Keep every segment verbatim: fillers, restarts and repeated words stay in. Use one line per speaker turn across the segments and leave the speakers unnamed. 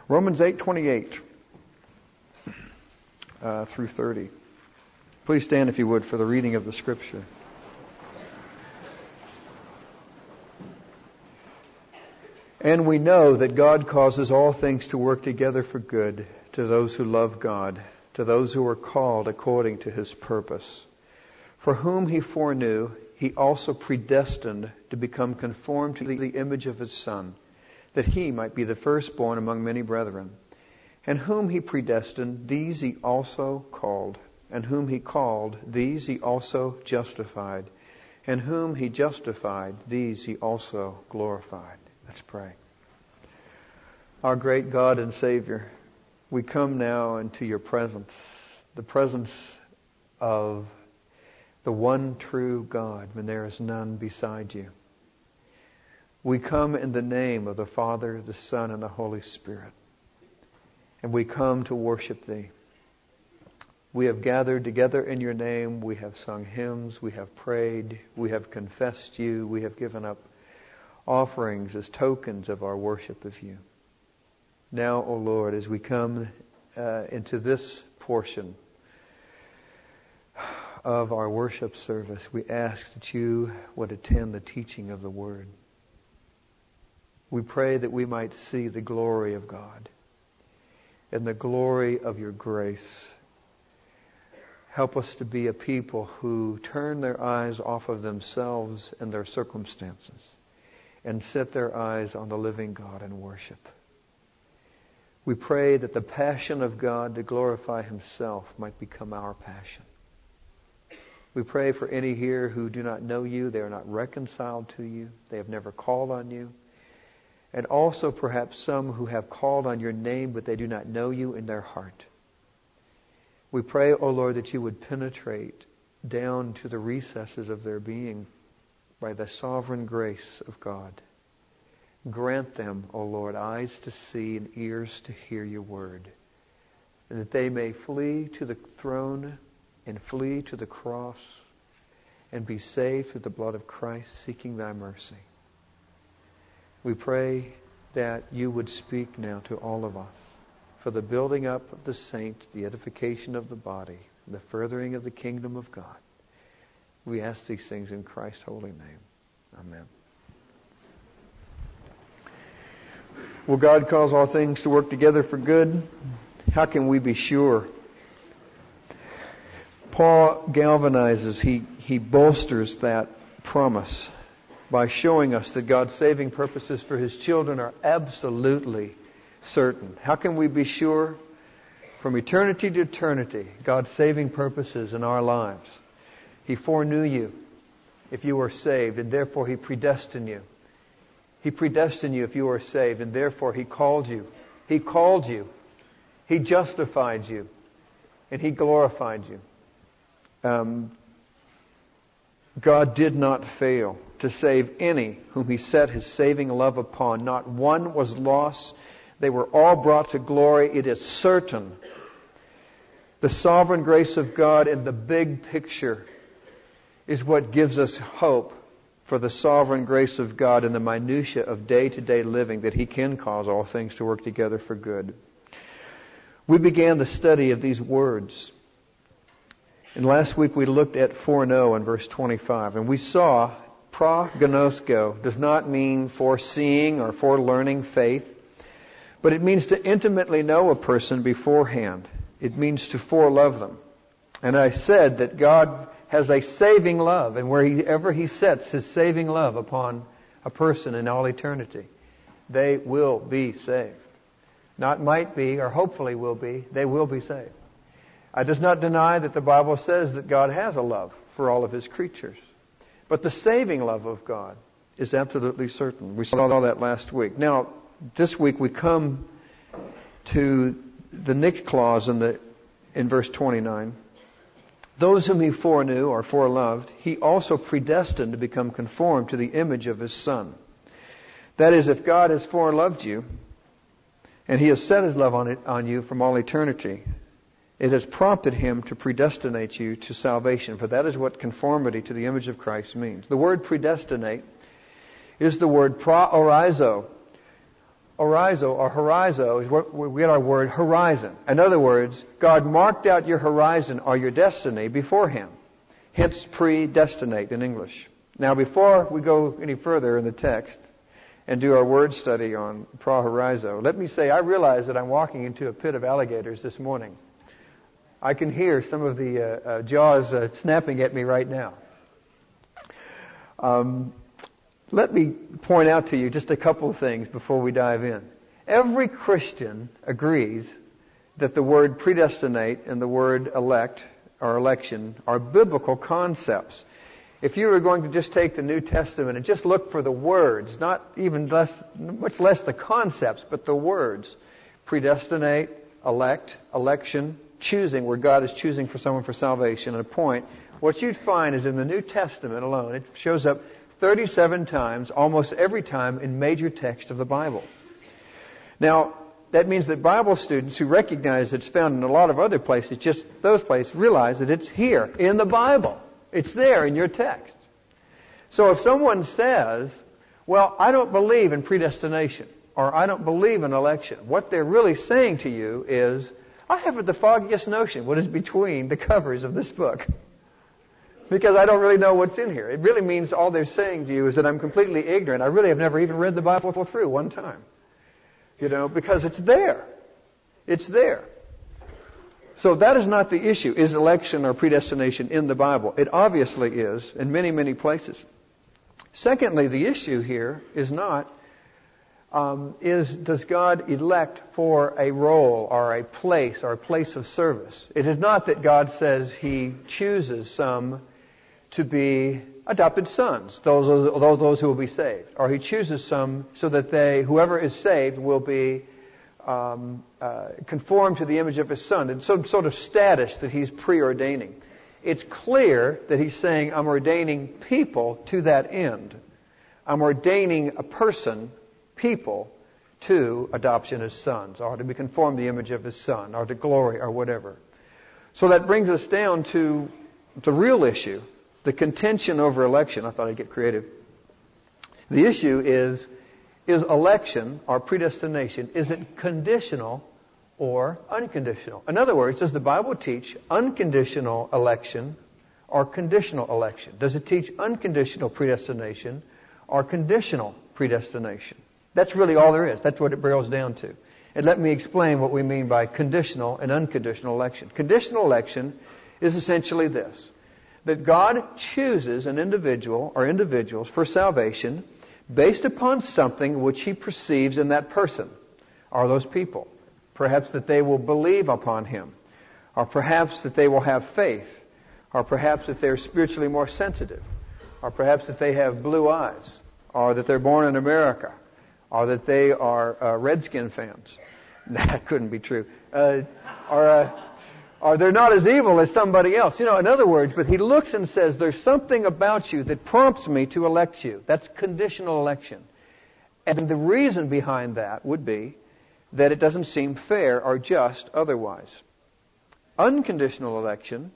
Romans eight twenty-eight uh, through thirty. Please stand, if you would, for the reading of the Scripture. And we know that God causes all things to work together for good to those who love God, to those who are called according to His purpose. For whom He foreknew, He also predestined to become conformed to the image of His Son, that He might be the firstborn among many brethren. And whom He predestined, these He also called. And whom He called, these He also justified. And whom He justified, these He also glorified. Let's pray. Our great God and Savior, we come now into Your presence, the presence of the one true God, when there is none beside You. We come in the name of the Father, the Son, and the Holy Spirit. And we come to worship Thee. We have gathered together in Your name. We have sung hymns. We have prayed. We have confessed You. We have given up offerings as tokens of our worship of You. Now, O Lord, as we come uh, into this portion of our worship service, we ask that You would attend the teaching of the Word. We pray that we might see the glory of God and the glory of Your grace. Help us to be a people who turn their eyes off of themselves and their circumstances and set their eyes on the living God and worship. We pray that the passion of God to glorify Himself might become our passion. We pray for any here who do not know You, they are not reconciled to You, they have never called on You. And also perhaps some who have called on Your name, but they do not know You in their heart. We pray, O Lord, that You would penetrate down to the recesses of their being by the sovereign grace of God. Grant them, O Lord, eyes to see and ears to hear Your word, and that they may flee to the throne and flee to the cross and be saved through the blood of Christ, seeking Thy mercy. We pray that You would speak now to all of us for the building up of the saints, the edification of the body, the furthering of the kingdom of God. We ask these things in Christ's holy name. Amen. Will God cause all things to work together for good? How can we be sure? Paul galvanizes, he, he bolsters that promise by showing us that God's saving purposes for His children are absolutely certain. How can we be sure? From eternity to eternity, God's saving purposes in our lives. He foreknew you if you were saved, and therefore He predestined you. He predestined you if you were saved, and therefore He called you. He called you. He justified you. And He glorified you. Um, God did not fail to save any whom He set His saving love upon. Not one was lost. They were all brought to glory. It is certain. The sovereign grace of God in the big picture is what gives us hope for the sovereign grace of God in the minutiae of day-to-day living, that He can cause all things to work together for good. We began the study of these words. And last week we looked at foreknow in verse twenty-five. And we saw prognosko does not mean foreseeing or forelearning faith, but it means to intimately know a person beforehand. It means to forelove them. And I said that God has a saving love, and wherever He sets His saving love upon a person in all eternity, they will be saved. Not might be, or hopefully will be, they will be saved. I does not deny that the Bible says that God has a love for all of His creatures. But the saving love of God is absolutely certain. We saw that last week. Now, this week we come to the next clause in the in verse twenty-nine. Those whom He foreknew or foreloved, He also predestined to become conformed to the image of His Son. That is, if God has foreloved you, and He has set His love on it on you from all eternity, it has prompted Him to predestinate you to salvation. For that is what conformity to the image of Christ means. The word predestinate is the word proorizo, Orizo or horizo is where we get our word horizon. In other words, God marked out your horizon or your destiny beforehand. Hence, predestinate in English. Now, before we go any further in the text and do our word study on pra horizo, let me say I realize that I'm walking into a pit of alligators this morning. I can hear some of the uh, uh, jaws uh, snapping at me right now. Um, let me point out to you just a couple of things before we dive in. Every Christian agrees that the word predestinate and the word elect or election are biblical concepts. If you were going to just take the New Testament and just look for the words, not even less, much less the concepts, but the words, predestinate, elect, election, choosing, where God is choosing for someone for salvation and appoint, what you'd find is in the New Testament alone, it shows up thirty-seven times, almost every time in major text of the Bible. Now, that means that Bible students who recognize it's found in a lot of other places, just those places, realize that it's here in the Bible. It's there in your text. So if someone says, well, I don't believe in predestination, or I don't believe in election, what they're really saying to you is, I haven't the foggiest notion what is between the covers of this book. Because I don't really know what's in here. It really means all they're saying to you is that I'm completely ignorant. I really have never even read the Bible through one time. You know, because it's there. It's there. So that is not the issue. Is election or predestination in the Bible? It obviously is in many, many places. Secondly, the issue here is not, um, is does God elect for a role or a place or a place of service? It is not that God says He chooses some to be adopted sons, those, those, those who will be saved. Or He chooses some so that they, whoever is saved will be um, uh, conformed to the image of His Son. It's some sort of status that He's preordaining. It's clear that He's saying, I'm ordaining people to that end. I'm ordaining a person, people, to adoption as sons, or to be conformed to the image of His Son, or to glory, or whatever. So that brings us down to the real issue, the contention over election. I thought I'd get creative. The issue is, is election or predestination, is it conditional or unconditional? In other words, does the Bible teach unconditional election or conditional election? Does it teach unconditional predestination or conditional predestination? That's really all there is. That's what it boils down to. And let me explain what we mean by conditional and unconditional election. Conditional election is essentially this: that God chooses an individual or individuals for salvation based upon something which He perceives in that person or those people. Perhaps that they will believe upon Him, or perhaps that they will have faith, or perhaps that they're spiritually more sensitive, or perhaps that they have blue eyes, or that they're born in America, or that they are uh, Redskin fans. That couldn't be true. Uh, or, uh, or they're not as evil as somebody else. You know, in other words, but He looks and says, there's something about you that prompts me to elect you. That's conditional election. And the reason behind that would be that it doesn't seem fair or just otherwise. Unconditional election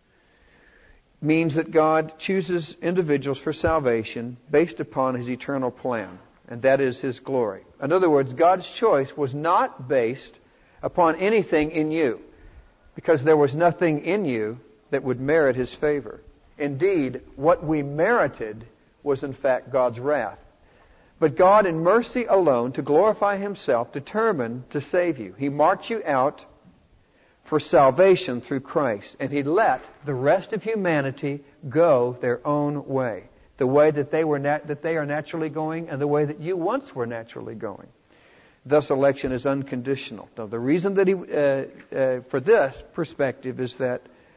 means that God chooses individuals for salvation based upon His eternal plan, and that is His glory. In other words, God's choice was not based upon anything in you, because there was nothing in you that would merit His favor. Indeed, what we merited was in fact God's wrath. But God, in mercy alone, to glorify Himself, determined to save you. He marked you out for salvation through Christ, and He let the rest of humanity go their own way, the way that they were nat- that they are naturally going, and the way that you once were naturally going. Thus, election is unconditional. Now, the reason that He uh, uh, for this perspective is that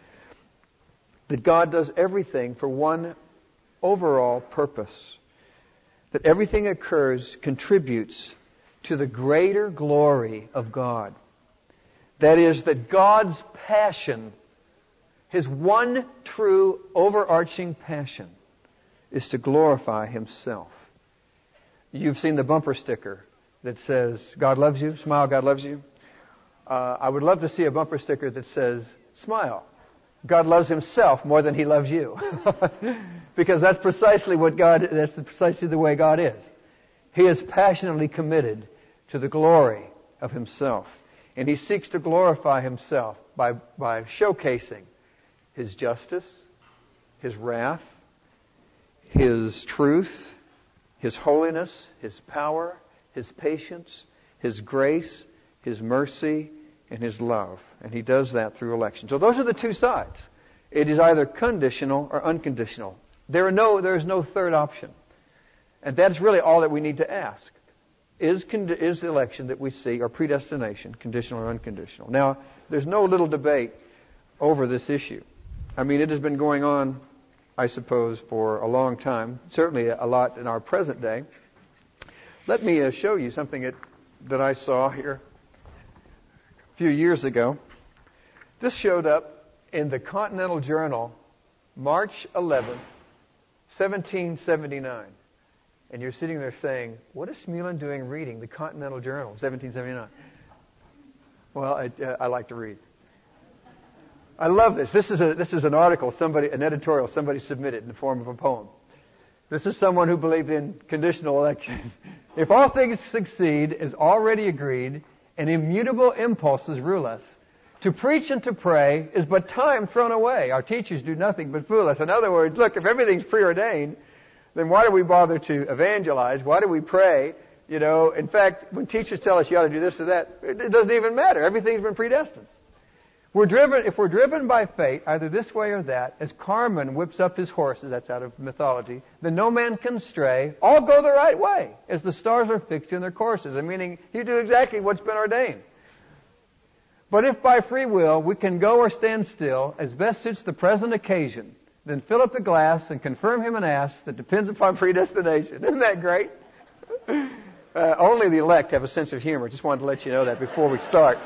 that God does everything for one overall purpose. That everything occurs, contributes to the greater glory of God. That is, that God's passion, His one true overarching passion, is to glorify Himself. You've seen the bumper sticker that says, God loves you, smile, God loves you. Uh, I would love to see a bumper sticker that says, smile, God loves Himself more than He loves you. Because that's precisely what God, that's precisely the way God is. He is passionately committed to the glory of himself. And he seeks to glorify himself by, by showcasing his justice, his wrath, his truth, his holiness, his power, his patience, his grace, his mercy, and his love. And he does that through election. So those are the two sides. It is either conditional or unconditional. There are no, there is no third option. And that's really all that we need to ask. Is, is the election that we see, or predestination, conditional or unconditional? Now, there's no little debate over this issue. I mean, it has been going on, I suppose, for a long time, certainly a lot in our present day. Let me uh, show you something that, that I saw here a few years ago. This showed up in the Continental Journal, March eleventh, seventeen seventy-nine. And you're sitting there saying, what is Smealand doing reading the Continental Journal, seventeen seventy-nine? Well, I, uh, I like to read. I love this. This is a this is an article, somebody, an editorial somebody submitted in the form of a poem. This is someone who believed in conditional election. If all things succeed as already agreed, and immutable impulses rule us, to preach and to pray is but time thrown away. Our teachers do nothing but fool us. In other words, look, if everything's preordained, then why do we bother to evangelize? Why do we pray? You know, in fact, when teachers tell us you ought to do this or that, it doesn't even matter. Everything's been predestined. We're driven, if we're driven by fate, either this way or that, as Carmen whips up his horses, that's out of mythology, then no man can stray. All go the right way, as the stars are fixed in their courses. And meaning, you do exactly what's been ordained. But if by free will we can go or stand still, as best suits the present occasion, then fill up the glass and confirm him an ass that depends upon predestination. Isn't that great? Uh, only the elect have a sense of humor. Just wanted to let you know that before we start.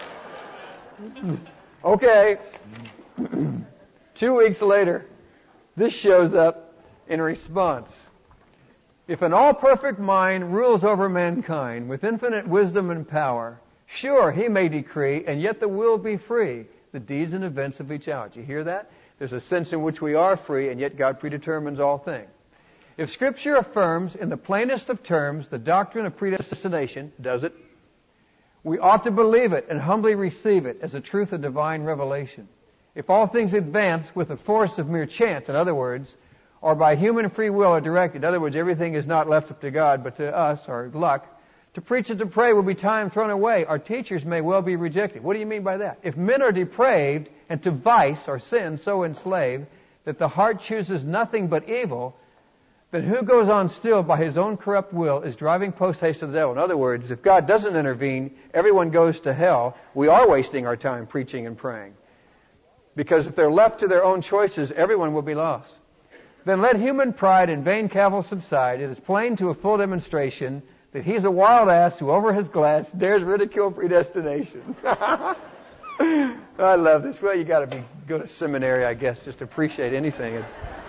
Okay. Two weeks later, this shows up in response. If an all-perfect mind rules over mankind with infinite wisdom and power, sure, he may decree, and yet the will be free, the deeds and events of each hour. Do you hear that? There's a sense in which we are free, and yet God predetermines all things. If Scripture affirms in the plainest of terms the doctrine of predestination, does it? We ought to believe it and humbly receive it as a truth of divine revelation. If all things advance with the force of mere chance, in other words, or by human free will are directed, in other words, everything is not left up to God but to us, or luck, to preach and to pray will be time thrown away. Our teachers may well be rejected. What do you mean by that? If men are depraved and to vice or sin so enslaved that the heart chooses nothing but evil, then who goes on still by his own corrupt will is driving post haste to the devil. In other words, if God doesn't intervene, everyone goes to hell. We are wasting our time preaching and praying. Because if they're left to their own choices, everyone will be lost. Then let human pride and vain cavil subside. It is plain to a full demonstration that he's a wild ass who over his glass dares ridicule predestination. I love this. Well, you got to be go to seminary, I guess, just to appreciate anything.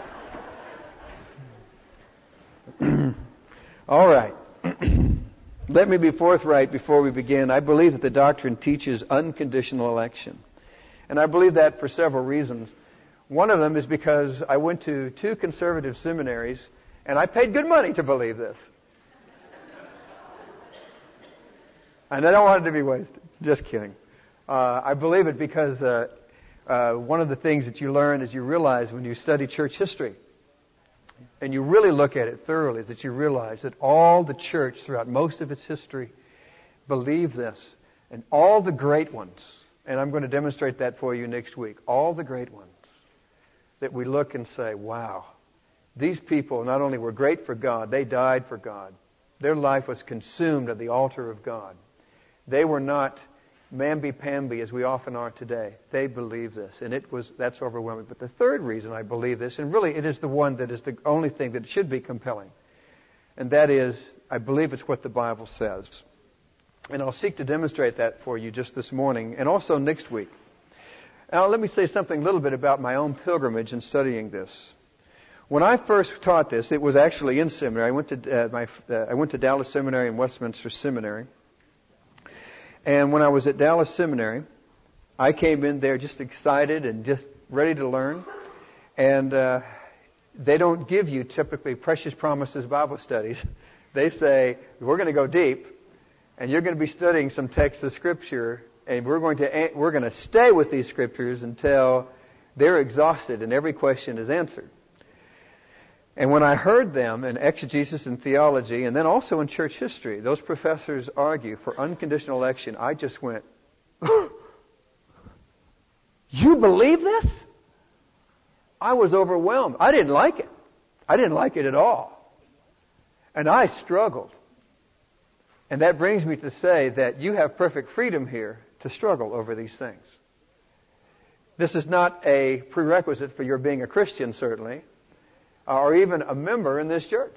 All right. Let me be forthright before we begin. I believe that the doctrine teaches unconditional election. And I believe that for several reasons. One of them is because I went to two conservative seminaries, and I paid good money to believe this. And I don't want it to be wasted. Just kidding. Uh, I believe it because uh, uh, one of the things that you learn is you realize when you study church history, and you really look at it thoroughly, is that you realize that all the church throughout most of its history believed this. And all the great ones, and I'm going to demonstrate that for you next week, all the great ones that we look and say, wow, these people not only were great for God, they died for God. Their life was consumed at the altar of God. They were not mamby-pamby as we often are today. They believed this, and it was that's overwhelming. But the third reason I believe this, and really it is the one that is the only thing that should be compelling, and that is I believe it's what the Bible says. And I'll seek to demonstrate that for you just this morning and also next week. Now let me say something a little bit about my own pilgrimage in studying this. When I first taught this, it was actually in seminary. I went to uh, my uh, I went to Dallas Seminary and Westminster Seminary. And when I was at Dallas Seminary, I came in there just excited and just ready to learn. And uh, they don't give you typically Precious Promises Bible studies. They say, we're going to go deep. And you're going to be studying some texts of Scripture, and we're going to we're going to stay with these Scriptures until they're exhausted and every question is answered. And when I heard them in exegesis and theology, and then also in church history, those professors argue for unconditional election, I just went, you believe this? I was overwhelmed. I didn't like it. I didn't like it at all. And I struggled. And that brings me to say that you have perfect freedom here to struggle over these things. This is not a prerequisite for your being a Christian, certainly, or even a member in this church.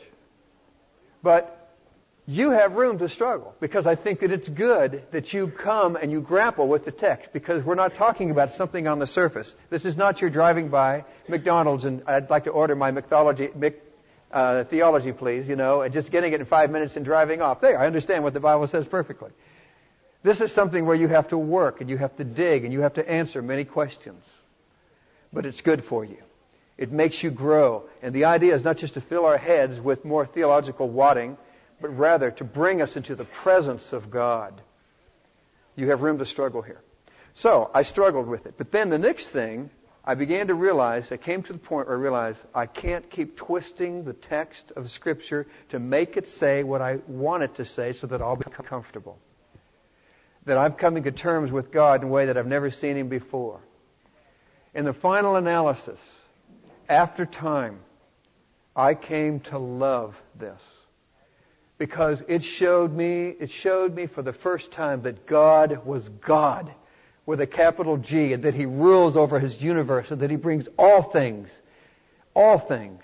But you have room to struggle, because I think that it's good that you come and you grapple with the text, because we're not talking about something on the surface. This is not your driving by McDonald's and I'd like to order my mythology, Mc, uh, theology, please, you know, and just getting it in five minutes and driving off. There, I understand what the Bible says perfectly. This is something where you have to work and you have to dig and you have to answer many questions. But it's good for you. It makes you grow. And the idea is not just to fill our heads with more theological wadding, but rather to bring us into the presence of God. You have room to struggle here. So, I struggled with it. But then the next thing, I began to realize, I came to the point where I realized I can't keep twisting the text of Scripture to make it say what I want it to say so that I'll become comfortable. That I'm coming to terms with God in a way that I've never seen Him before. In the final analysis, after time, I came to love this. Because it showed me, it showed me for the first time that God was God with a capital G, and that He rules over His universe, and that He brings all things, all things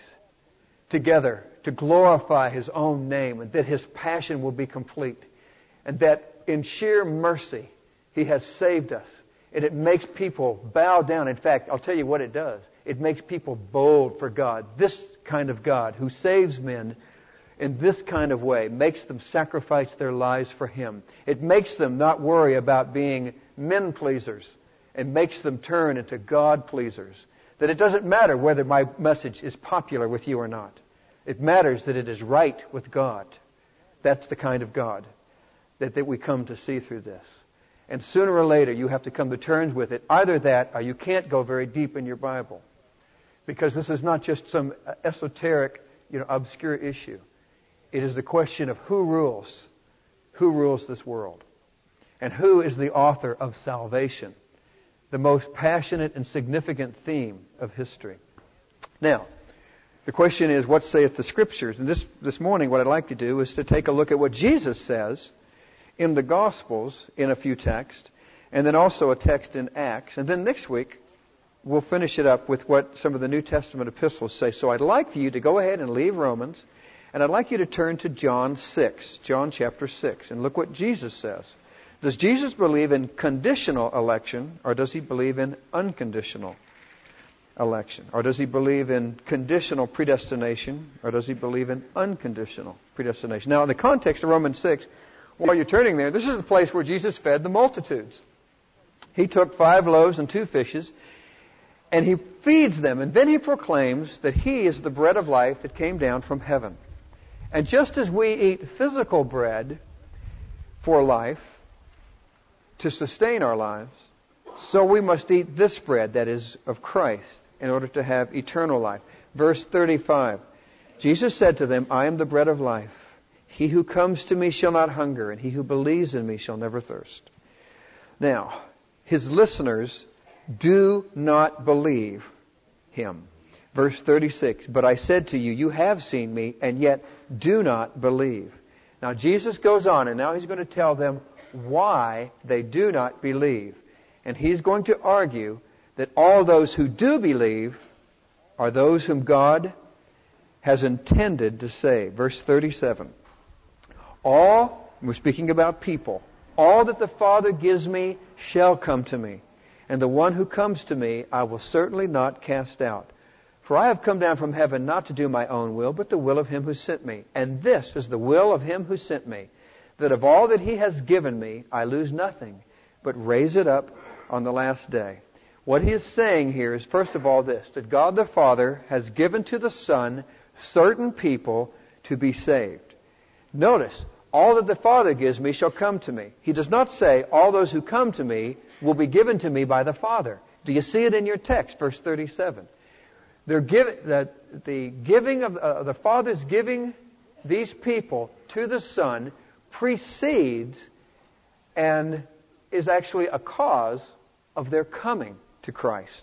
together to glorify His own name, and that His passion will be complete. And that in sheer mercy, He has saved us. And it makes people bow down. In fact, I'll tell you what it does. It makes people bold for God. This kind of God who saves men in this kind of way makes them sacrifice their lives for Him. It makes them not worry about being men pleasers, and makes them turn into God pleasers. That it doesn't matter whether my message is popular with you or not. It matters that it is right with God. That's the kind of God that, that we come to see through this. And sooner or later you have to come to terms with it. Either that, or you can't go very deep in your Bible. Because this is not just some esoteric, you know, obscure issue. It is the question of who rules. Who rules this world? And who is the author of salvation? The most passionate and significant theme of history. Now, the question is, what saith the Scriptures? And this, this morning what I'd like to do is to take a look at what Jesus says in the Gospels in a few texts, and then also a text in Acts. And then next week, we'll finish it up with what some of the New Testament epistles say. So I'd like for you to go ahead and leave Romans, and I'd like you to turn to John six, John chapter six, and look what Jesus says. Does Jesus believe in conditional election, or does He believe in unconditional election? Or does He believe in conditional predestination, or does He believe in unconditional predestination? Now, in the context of Romans six, while you're turning there, this is the place where Jesus fed the multitudes. He took five loaves and two fishes, and He feeds them, and then He proclaims that He is the bread of life that came down from heaven. And just as we eat physical bread for life, to sustain our lives, so we must eat this bread that is of Christ in order to have eternal life. Verse thirty-five, Jesus said to them, I am the bread of life. He who comes to me shall not hunger, and he who believes in me shall never thirst. Now, His listeners do not believe Him. Verse thirty-six, but I said to you, you have seen me, and yet do not believe. Now, Jesus goes on, and now He's going to tell them why they do not believe. And He's going to argue that all those who do believe are those whom God has intended to save. Verse thirty-seven. All, we're speaking about people, all that the Father gives me shall come to me. And the one who comes to me I will certainly not cast out. For I have come down from heaven not to do my own will, but the will of Him who sent me. And this is the will of Him who sent me, that of all that He has given me, I lose nothing, but raise it up on the last day. What He is saying here is, first of all, this, that God the Father has given to the Son certain people to be saved. Notice, All that the Father gives me shall come to me. He does not say, all those who come to me will be given to me by the Father. Do you see it in your text, verse thirty-seven? They're giving, the, the giving of uh, the Father's giving these people to the Son precedes and is actually a cause of their coming to Christ.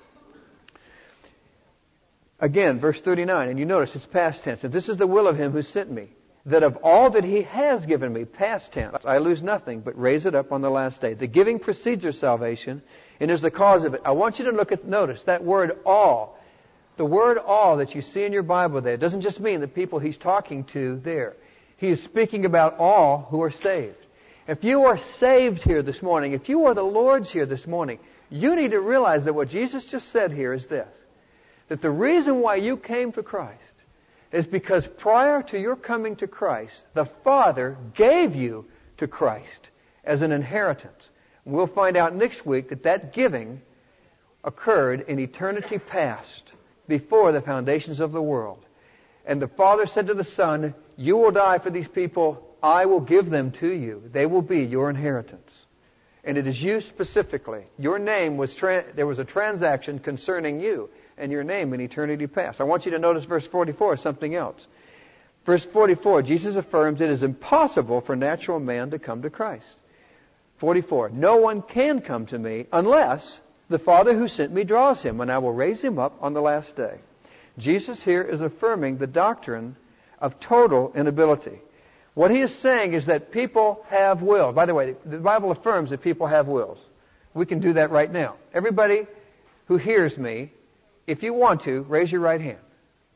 Again, verse thirty-nine, and you notice it's past tense. And this is the will of Him who sent me, that of all that He has given me, past tense, I lose nothing, but raise it up on the last day. The giving precedes their salvation and is the cause of it. I want you to look at, notice, that word all. The word all that you see in your Bible there doesn't just mean the people He's talking to there. He is speaking about all who are saved. If you are saved here this morning, if you are the Lord's here this morning, you need to realize that what Jesus just said here is this. That the reason why you came to Christ is because prior to your coming to Christ, the Father gave you to Christ as an inheritance. We'll find out next week that that giving occurred in eternity past, before the foundations of the world. And the Father said to the Son, you will die for these people, I will give them to you. They will be your inheritance. And it is you specifically. Your name was, tra- there was a transaction concerning you and your name in eternity past. I want you to notice verse forty-four, something else. Verse forty-four, Jesus affirms it is impossible for natural man to come to Christ. forty-four, no one can come to me unless the Father who sent me draws him, and I will raise him up on the last day. Jesus here is affirming the doctrine of total inability. What he is saying is that people have will. By the way, the Bible affirms that people have wills. We can do that right now. Everybody who hears me, if you want to, raise your right hand.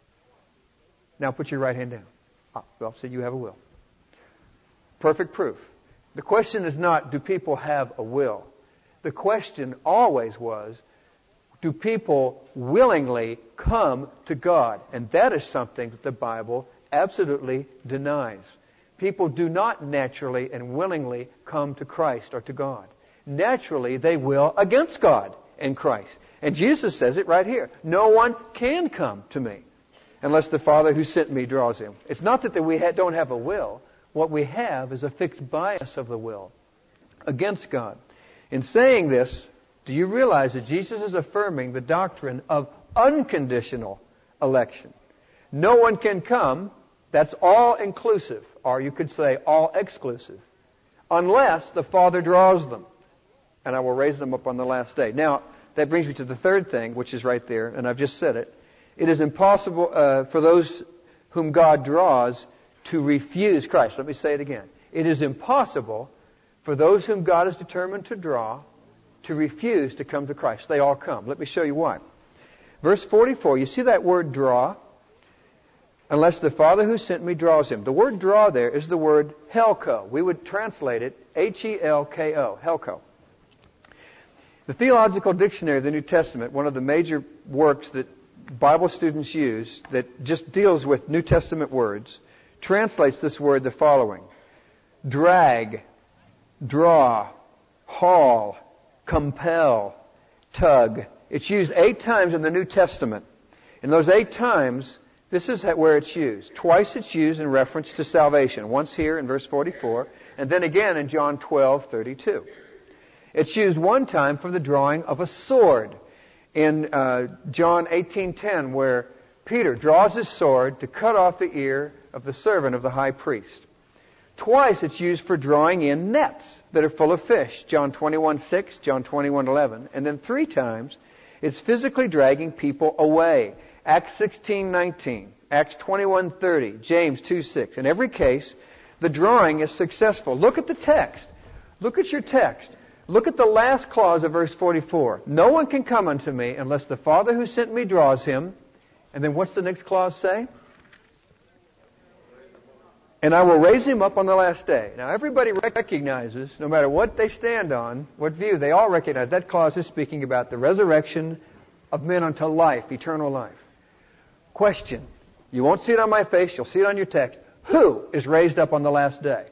Now put your right hand down. Ah, well, so you have a will. Perfect proof. The question is not, do people have a will? The question always was, do people willingly come to God? And that is something that the Bible absolutely denies. People do not naturally and willingly come to Christ or to God. Naturally, they will against God and Christ. And Jesus says it right here. No one can come to me unless the Father who sent me draws him. It's not that we don't have a will. What we have is a fixed bias of the will against God. In saying this, do you realize that Jesus is affirming the doctrine of unconditional election? No one can come, that's all inclusive, or you could say all exclusive, unless the Father draws them. And I will raise them up on the last day. Now, that brings me to the third thing, which is right there, and I've just said it. It is impossible uh, for those whom God draws to refuse Christ. Let me say it again. It is impossible for those whom God is determined to draw to refuse to come to Christ. They all come. Let me show you why. Verse forty-four, you see that word draw? Unless the Father who sent me draws him. The word draw there is the word helko. We would translate it H E L K O, helko. The Theological Dictionary of the New Testament, one of the major works that Bible students use that just deals with New Testament words, translates this word the following: drag, draw, haul, compel, tug. It's used eight times in the New Testament. In those eight times, this is where it's used. Twice it's used in reference to salvation. Once here in verse forty-four, and then again in John twelve thirty-two. It's used one time for the drawing of a sword in uh, John eighteen ten, where Peter draws his sword to cut off the ear of the servant of the high priest. Twice it's used for drawing in nets that are full of fish. John twenty-one six, John twenty-one eleven. And then three times it's physically dragging people away. Acts sixteen nineteen, Acts twenty-one thirty, James two six. In every case, the drawing is successful. Look at the text. Look at your text. Look at the last clause of verse forty-four. No one can come unto me unless the Father who sent me draws him. And then what's the next clause say? And I will raise him up on the last day. Now everybody recognizes, no matter what they stand on, what view, they all recognize that clause is speaking about the resurrection of men unto life, eternal life. Question. You won't see it on my face, you'll see it on your text. Who is raised up on the last day?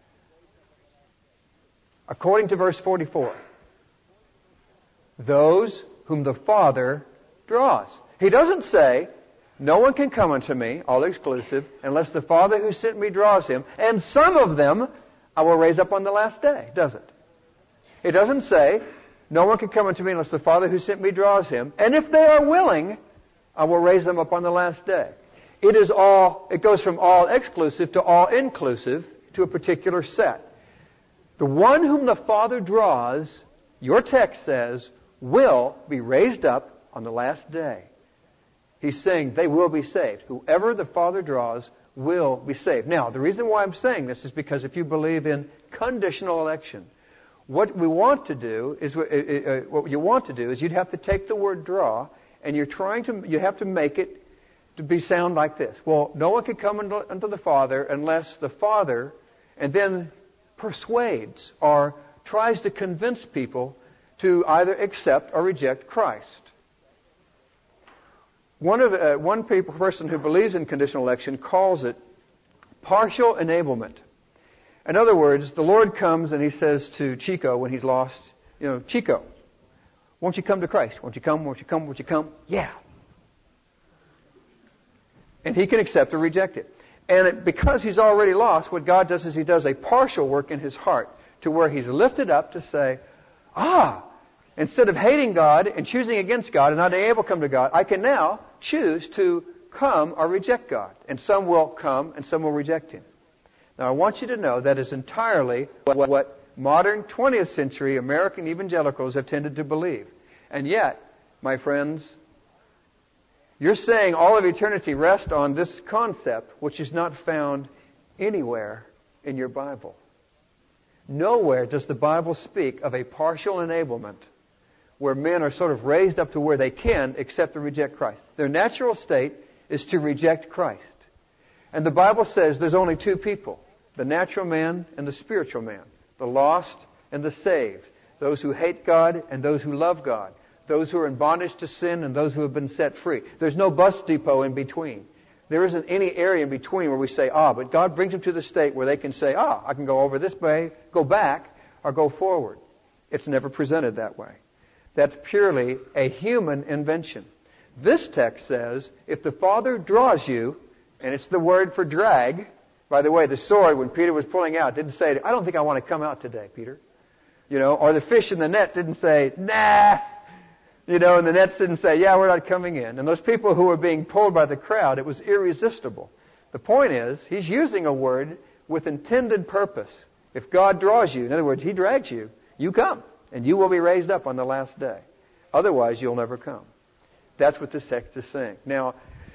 According to verse forty-four. Those whom the Father draws. He doesn't say, No one can come unto me, all exclusive, unless the Father who sent me draws him. And some of them I will raise up on the last day, does it? It doesn't say, no one can come unto me unless the Father who sent me draws him. And if they are willing, I will raise them up on the last day. It is all, it goes from all exclusive to all inclusive to a particular set. The one whom the Father draws, your text says, will be raised up on the last day. He's saying they will be saved. Whoever the Father draws will be saved. Now, the reason why I'm saying this is because if you believe in conditional election, what we want to do is, uh, what you want to do is you'd have to take the word draw and you're trying to, you have to make it to be sound like this. Well, no one can come unto, unto the Father unless the Father, and then persuades or tries to convince people to either accept or reject Christ. One of uh, one people, person who believes in conditional election calls it partial enablement. In other words, the Lord comes and He says to Chico when he's lost, you know, Chico, won't you come to Christ? Won't you come? Won't you come? Won't you come? Yeah. And he can accept or reject it. And it, because he's already lost, what God does is He does a partial work in his heart to where he's lifted up to say, ah, instead of hating God and choosing against God and not being able to come to God, I can now choose to come or reject God. And some will come and some will reject Him. Now, I want you to know that is entirely what, what modern twentieth century American evangelicals have tended to believe. And yet, my friends, you're saying all of eternity rests on this concept which is not found anywhere in your Bible. Nowhere does the Bible speak of a partial enablement where men are sort of raised up to where they can accept and reject Christ. Their natural state is to reject Christ. And the Bible says there's only two people, the natural man and the spiritual man, the lost and the saved, those who hate God and those who love God, those who are in bondage to sin and those who have been set free. There's no bus depot in between. There isn't any area in between where we say, ah, but God brings them to the state where they can say, ah, I can go over this way, go back, or go forward. It's never presented that way. That's purely a human invention. This text says, if the Father draws you, and it's the word for drag. By the way, the sword, when Peter was pulling out, didn't say, I don't think I want to come out today, Peter. You know, or the fish in the net didn't say, nah. You know, and the nets didn't say, yeah, we're not coming in. And those people who were being pulled by the crowd, it was irresistible. The point is, he's using a word with intended purpose. If God draws you, in other words, He drags you, you come. And you will be raised up on the last day. Otherwise, you'll never come. That's what this text is saying. Now,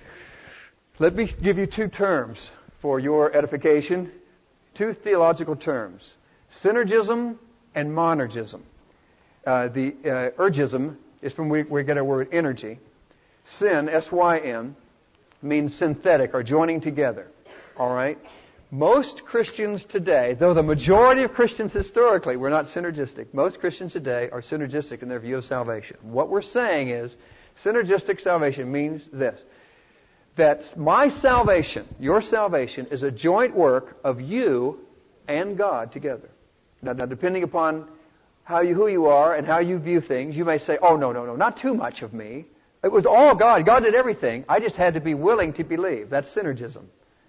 let me give you two terms for your edification. Two theological terms. Synergism and monergism. Uh, the uh, ergism is from where we get our word energy. Syn, S Y N, means synthetic or joining together. All right? Most Christians today, though the majority of Christians historically were not synergistic, most Christians today are synergistic in their view of salvation. What we're saying is, synergistic salvation means this, that my salvation, your salvation, is a joint work of you and God together. Now, now depending upon how you, who you are and how you view things, you may say, oh, no, no, no, not too much of me. It was all God. God did everything. I just had to be willing to believe. That's synergism.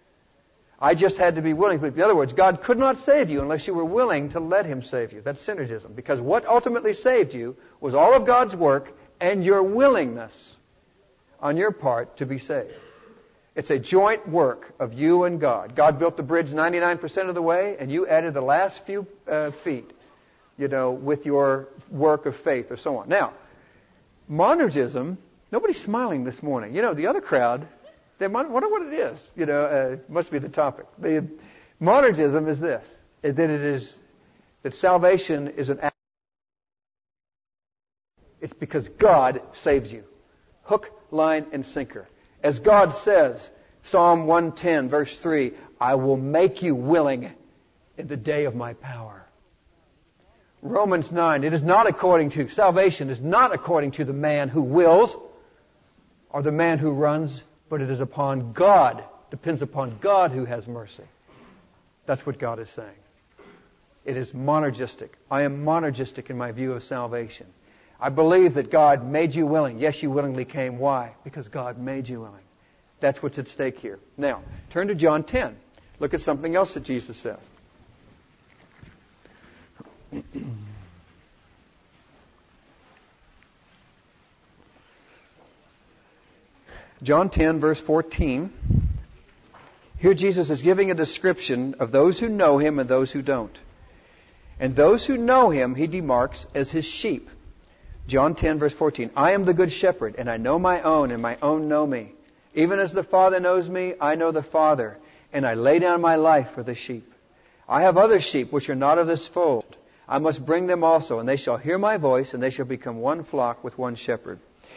I just had to be willing to believe. In other words, God could not save you unless you were willing to let Him save you. That's synergism. Because what ultimately saved you was all of God's work and your willingness on your part to be saved. It's a joint work of you and God. God built the bridge ninety-nine percent of the way, and you added the last few uh, feet, you know, with your work of faith or so on. Now, monergism, nobody's smiling this morning. You know, the other crowd, they wonder what it is. You know, uh, must be the topic. The monergism is this, is that it is, that salvation is an act. It's because God saves you. Hook, line, and sinker. As God says, Psalm one ten, verse three, I will make you willing in the day of my power. Romans nine, it is not according to, salvation is not according to the man who wills or the man who runs, but it is upon God, depends upon God who has mercy. That's what God is saying. It is monergistic. I am monergistic in my view of salvation. I believe that God made you willing. Yes, you willingly came. Why? Because God made you willing. That's what's at stake here. Now, turn to John ten. Look at something else that Jesus says. John ten, verse fourteen. Here Jesus is giving a description of those who know Him and those who don't. And those who know Him, He demarks as His sheep. John ten, verse fourteen. I am the good shepherd, and I know my own, and my own know me. Even as the Father knows me, I know the Father, and I lay down my life for the sheep. I have other sheep which are not of this fold. I must bring them also, and they shall hear my voice, and they shall become one flock with one shepherd.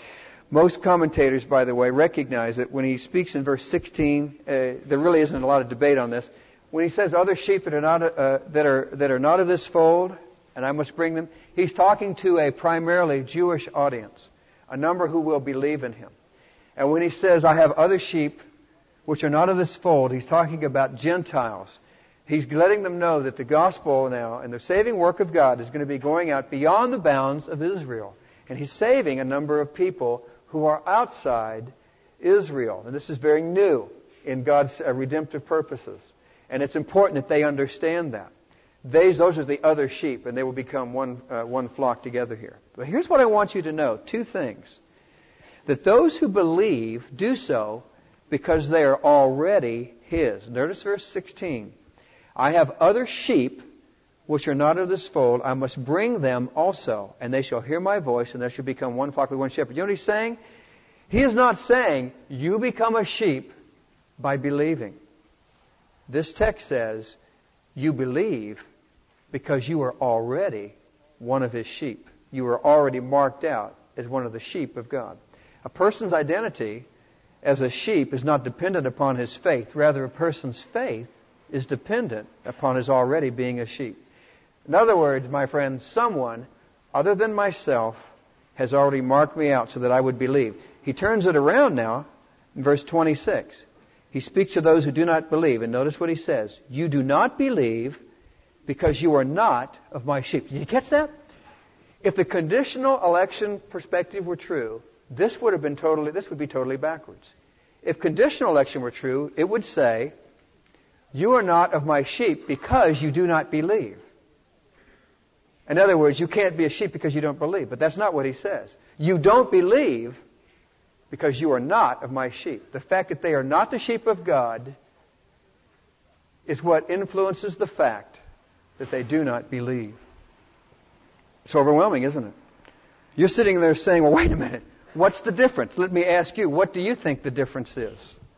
Most commentators, by the way, recognize that when he speaks in verse sixteen, uh, there really isn't a lot of debate on this. When he says other sheep that are not uh, that are that are not of this fold, and I must bring them, he's talking to a primarily Jewish audience, a number who will believe in him. And when he says, I have other sheep which are not of this fold, he's talking about Gentiles. He's letting them know that the gospel now and the saving work of God is going to be going out beyond the bounds of Israel. And He's saving a number of people who are outside Israel. And this is very new in God's uh, redemptive purposes. And it's important that they understand that. These, those are the other sheep, and they will become one, uh, one flock together here. But here's what I want you to know. Two things. That those who believe do so because they are already His. Notice verse sixteen. I have other sheep which are not of this fold. I must bring them also, and they shall hear my voice, and they shall become one flock with one shepherd. You know what He's saying? He is not saying you become a sheep by believing. This text says you believe because you are already one of His sheep. You are already marked out as one of the sheep of God. A person's identity as a sheep is not dependent upon his faith. Rather, a person's faith is dependent upon his already being a sheep. In other words, my friend, someone other than myself has already marked me out so that I would believe. He turns it around now in verse twenty-six. He speaks to those who do not believe. And notice what he says. You do not believe because you are not of my sheep. Did you catch that? If the conditional election perspective were true, this would have been totally, this would be totally backwards. If conditional election were true, it would say, you are not of my sheep because you do not believe. In other words, you can't be a sheep because you don't believe. But that's not what he says. You don't believe because you are not of my sheep. The fact that they are not the sheep of God is what influences the fact that they do not believe. It's overwhelming, isn't it? You're sitting there saying, well, wait a minute. What's the difference? Let me ask you, what do you think the difference is?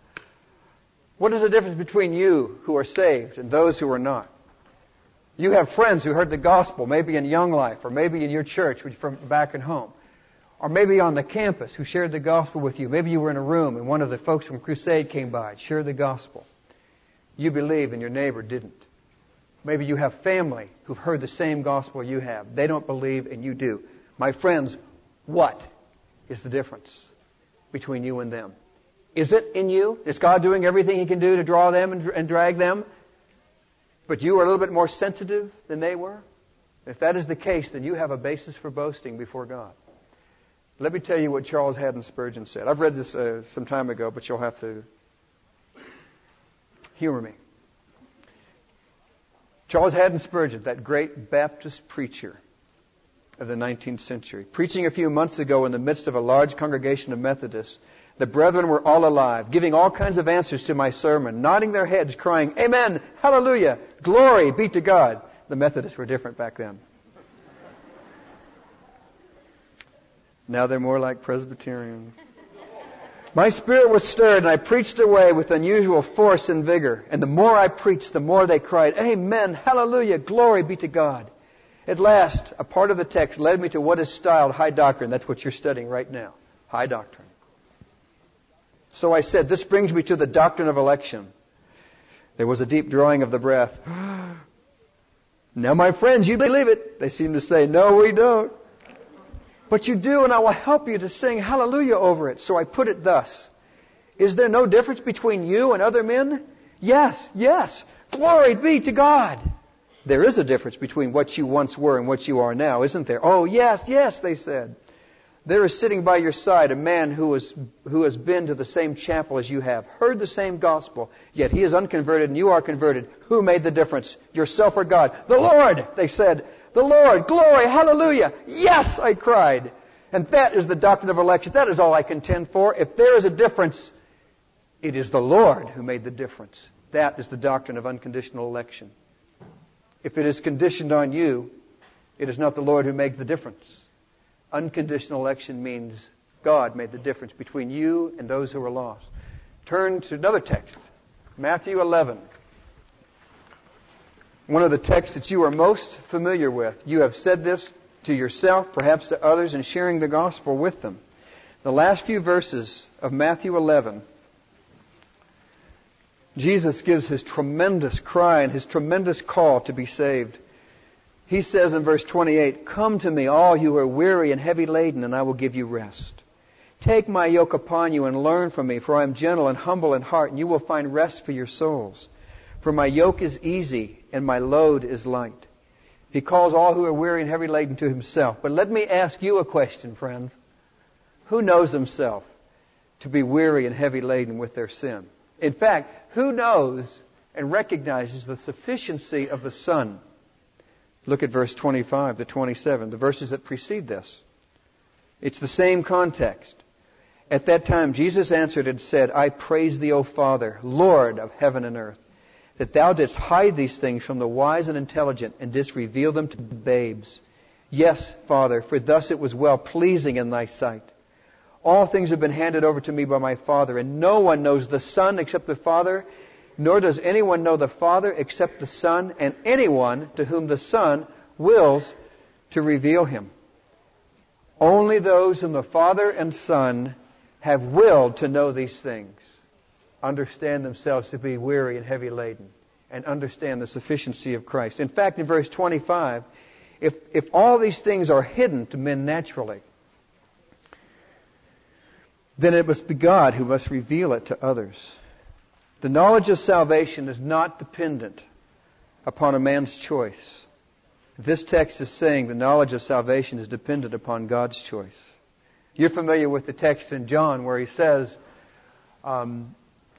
What is the difference between you who are saved and those who are not? You have friends who heard the gospel, maybe in Young Life, or maybe in your church from back at home, or maybe on the campus who shared the gospel with you. Maybe you were in a room and one of the folks from Crusade came by and shared the gospel. You believe and your neighbor didn't. Maybe you have family who've heard the same gospel you have. They don't believe and you do. My friends, what is the difference between you and them? Is it in you? Is God doing everything He can do to draw them and, and drag them? But you are a little bit more sensitive than they were? If that is the case, then you have a basis for boasting before God. Let me tell you what Charles Haddon Spurgeon said. I've read this uh, some time ago, but you'll have to humor me. Charles Haddon Spurgeon, that great Baptist preacher of the nineteenth century, preaching a few months ago in the midst of a large congregation of Methodists, the brethren were all alive, giving all kinds of answers to my sermon, nodding their heads, crying, Amen, hallelujah, glory be to God. The Methodists were different back then. Now they're more like Presbyterian. My spirit was stirred, and I preached away with unusual force and vigor. And the more I preached, the more they cried, Amen, hallelujah, glory be to God. At last, a part of the text led me to what is styled high doctrine. That's what you're studying right now. High doctrine. So I said, this brings me to the doctrine of election. There was a deep drawing of the breath. Now, my friends, you believe it. They seem to say, no, we don't. But you do, and I will help you to sing hallelujah over it. So I put it thus. Is there no difference between you and other men? Yes, yes. Glory be to God. There is a difference between what you once were and what you are now, isn't there? Oh, yes, yes, they said. There is sitting by your side a man who, is, who has been to the same chapel as you have, heard the same gospel, yet he is unconverted and you are converted. Who made the difference? Yourself or God? The Lord, they said. The Lord, glory, hallelujah. Yes, I cried. And that is the doctrine of election. That is all I contend for. If there is a difference, it is the Lord who made the difference. That is the doctrine of unconditional election. If it is conditioned on you, it is not the Lord who makes the difference. Unconditional election means God made the difference between you and those who are lost. Turn to another text, Matthew eleven. One of the texts that you are most familiar with. You have said this to yourself, perhaps to others, in sharing the gospel with them. The last few verses of Matthew eleven, Jesus gives His tremendous cry and His tremendous call to be saved. He says in verse twenty-eight, "Come to me, all you who are weary and heavy laden, and I will give you rest. Take my yoke upon you and learn from me, for I am gentle and humble in heart, and you will find rest for your souls. For my yoke is easy and my load is light." He calls all who are weary and heavy laden to Himself. But let me ask you a question, friends. Who knows themselves to be weary and heavy laden with their sin? In fact, who knows and recognizes the sufficiency of the Son? Look at verse twenty-five to twenty-seven, the verses that precede this. It's the same context. "At that time Jesus answered and said, I praise Thee, O Father, Lord of heaven and earth, that Thou didst hide these things from the wise and intelligent, and didst reveal them to babes. Yes, Father, for thus it was well pleasing in Thy sight. All things have been handed over to me by my Father, and no one knows the Son except the Father, nor does anyone know the Father except the Son, and anyone to whom the Son wills to reveal Him." Only those whom the Father and Son have willed to know these things understand themselves to be weary and heavy laden, and understand the sufficiency of Christ. In fact, in verse twenty-five, if, if all these things are hidden to men naturally, then it must be God who must reveal it to others. The knowledge of salvation is not dependent upon a man's choice. This text is saying the knowledge of salvation is dependent upon God's choice. You're familiar with the text in John where he says, um,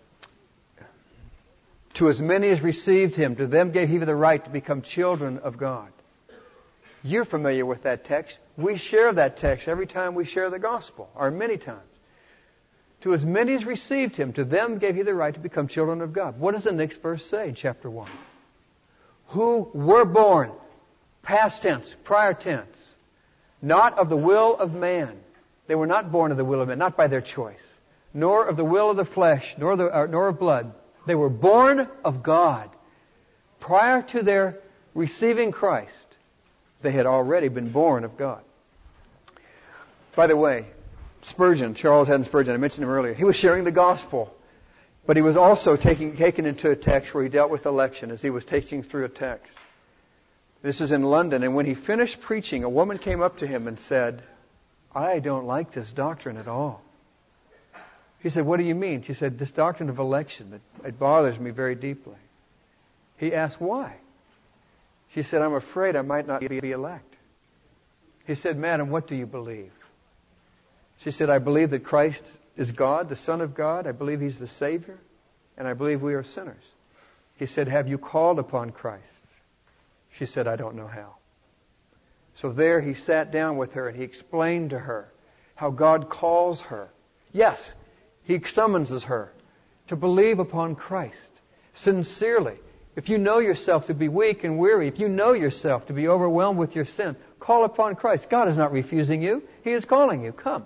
"To as many as received Him, to them gave He the right to become children of God." You're familiar with that text. We share that text every time we share the gospel, or many times. "To as many as received Him, to them gave He the right to become children of God." What does the next verse say in chapter one? "Who were born," past tense, prior tense, "not of the will of man." They were not born of the will of man, not by their choice, nor of the will of the flesh, nor, the, uh, nor of blood. They were born of God. Prior to their receiving Christ, they had already been born of God. By the way, Spurgeon, Charles Haddon Spurgeon, I mentioned him earlier, he was sharing the gospel, but he was also taking, taken into a text where he dealt with election as he was teaching through a text. This is in London, and when he finished preaching, a woman came up to him and said, "I don't like this doctrine at all." He said, "What do you mean?" She said, "This doctrine of election, it, it bothers me very deeply." He asked, "Why?" She said, "I'm afraid I might not be elect." He said, "Madam, what do you believe?" She said, "I believe that Christ is God, the Son of God. I believe He's the Savior, and I believe we are sinners." He said, "Have you called upon Christ?" She said, "I don't know how." So there he sat down with her and he explained to her how God calls her. Yes, He summonses her to believe upon Christ sincerely. If you know yourself to be weak and weary, if you know yourself to be overwhelmed with your sin, call upon Christ. God is not refusing you. He is calling you. Come.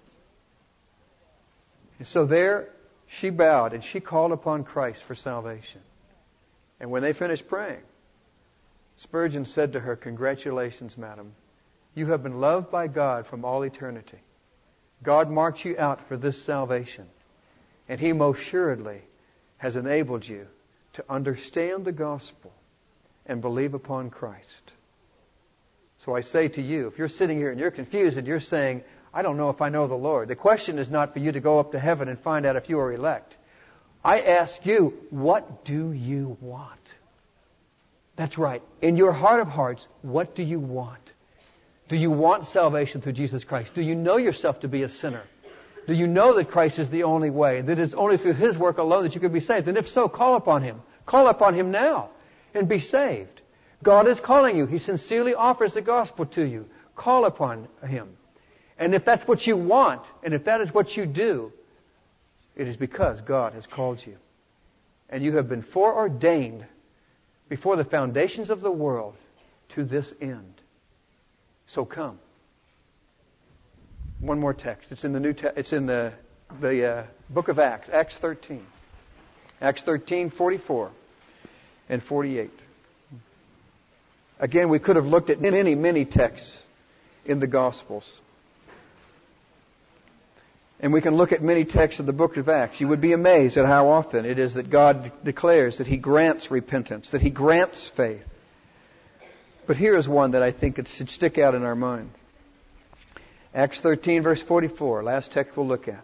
And so there she bowed and she called upon Christ for salvation. And when they finished praying, Spurgeon said to her, "Congratulations, madam. You have been loved by God from all eternity. God marked you out for this salvation, and He most assuredly has enabled you to understand the gospel and believe upon Christ." So I say to you, if you're sitting here and you're confused and you're saying, "I don't know if I know the Lord," the question is not for you to go up to heaven and find out if you are elect. I ask you, what do you want? That's right. In your heart of hearts, what do you want? Do you want salvation through Jesus Christ? Do you know yourself to be a sinner? Do you know that Christ is the only way, that it's only through His work alone that you can be saved? And if so, call upon Him. Call upon Him now and be saved. God is calling you. He sincerely offers the gospel to you. Call upon Him. And if that's what you want, and if that is what you do, it is because God has called you. And you have been foreordained before the foundations of the world to this end. So come. One more text. It's in the New. Te- it's in the the uh, book of Acts, Acts thirteen, Acts thirteen, forty-four and forty-eight. Again, we could have looked at many, many texts in the Gospels, and we can look at many texts of the book of Acts. You would be amazed at how often it is that God declares that He grants repentance, that He grants faith. But here is one that I think it should stick out in our minds. Acts thirteen, verse forty-four, last text we'll look at.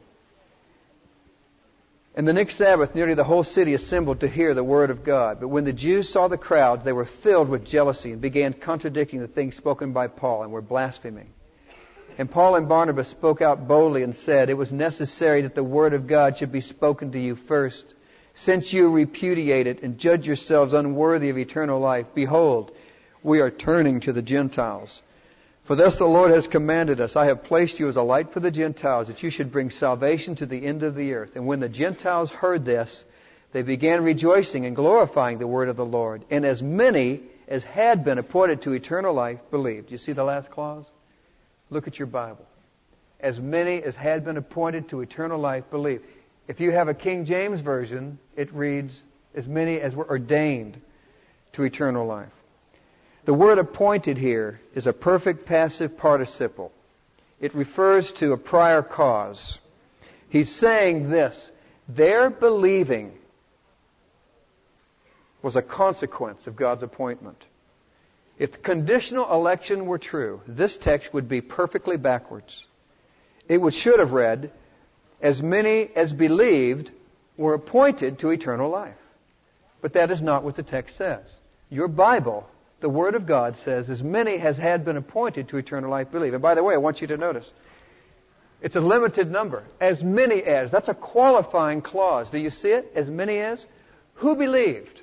And the next Sabbath, nearly the whole city assembled to hear the word of God. But when the Jews saw the crowds, they were filled with jealousy and began contradicting the things spoken by Paul and were blaspheming. And Paul and Barnabas spoke out boldly and said, "It was necessary that the word of God should be spoken to you first. Since you repudiate it and judge yourselves unworthy of eternal life, behold, we are turning to the Gentiles. For thus the Lord has commanded us, I have placed you as a light for the Gentiles, that you should bring salvation to the end of the earth." And when the Gentiles heard this, they began rejoicing and glorifying the word of the Lord. And as many as had been appointed to eternal life believed. You see the last clause? Look at your Bible. As many as had been appointed to eternal life believed. If you have a King James Version, it reads, as many as were ordained to eternal life. The word appointed here is a perfect passive participle. It refers to a prior cause. He's saying this: their believing was a consequence of God's appointment. If conditional election were true, this text would be perfectly backwards. It would, should have read, as many as believed were appointed to eternal life. But that is not what the text says. Your Bible, the Word of God, says, as many as had been appointed to eternal life believe. And by the way, I want you to notice, it's a limited number. As many as. That's a qualifying clause. Do you see it? As many as. Who believed?